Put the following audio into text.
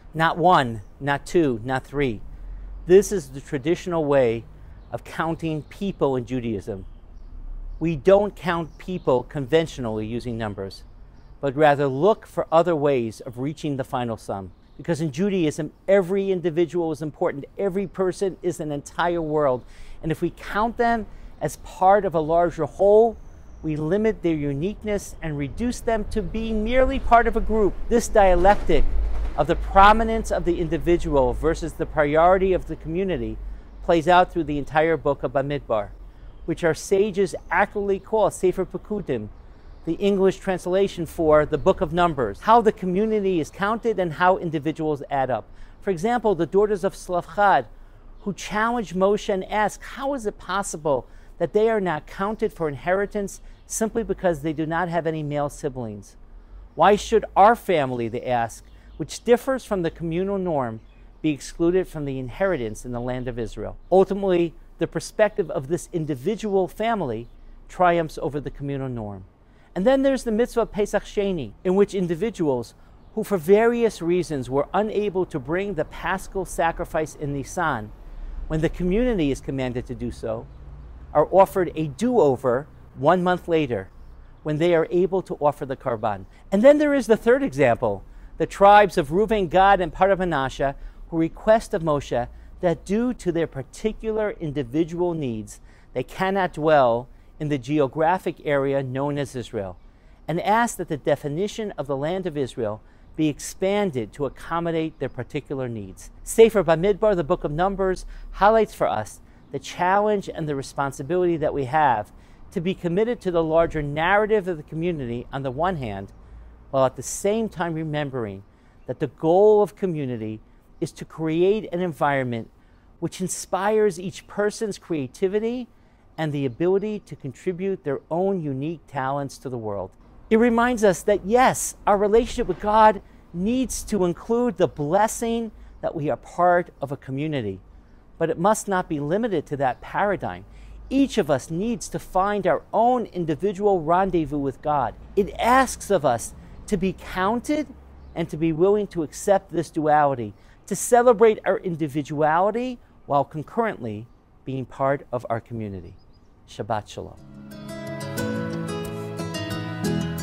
Not one, not two, not three. This is the traditional way of counting people in Judaism. We don't count people conventionally using numbers, but rather look for other ways of reaching the final sum. Because in Judaism, every individual is important. Every person is an entire world. And if we count them as part of a larger whole, we limit their uniqueness and reduce them to being merely part of a group. This dialectic of the prominence of the individual versus the priority of the community plays out through the entire book of Bamidbar, which our sages accurately call Sefer Pekudim, the English translation for the Book of Numbers, how the community is counted and how individuals add up. For example, the daughters of Slavchad, who challenged Moshe and asked, how is it possible that they are not counted for inheritance simply because they do not have any male siblings? Why should our family, they ask, which differs from the communal norm, be excluded from the inheritance in the land of Israel? Ultimately, the perspective of this individual family triumphs over the communal norm. And then there's the mitzvah of Pesach Sheni, in which individuals who for various reasons were unable to bring the paschal sacrifice in Nisan, when the community is commanded to do so, are offered a do-over 1 month later, when they are able to offer the karban. And then there is the third example, the tribes of Reuven, Gad, and part of Manasseh, who request of Moshe that due to their particular individual needs, they cannot dwell in the geographic area known as Israel, and ask that the definition of the land of Israel be expanded to accommodate their particular needs. Sefer Bamidbar, the Book of Numbers, highlights for us the challenge and the responsibility that we have to be committed to the larger narrative of the community on the one hand, while at the same time remembering that the goal of community is to create an environment which inspires each person's creativity and the ability to contribute their own unique talents to the world. It reminds us that yes, our relationship with God needs to include the blessing that we are part of a community, but it must not be limited to that paradigm. Each of us needs to find our own individual rendezvous with God. It asks of us to be counted and to be willing to accept this duality, to celebrate our individuality while concurrently being part of our community. Shabbat Shalom.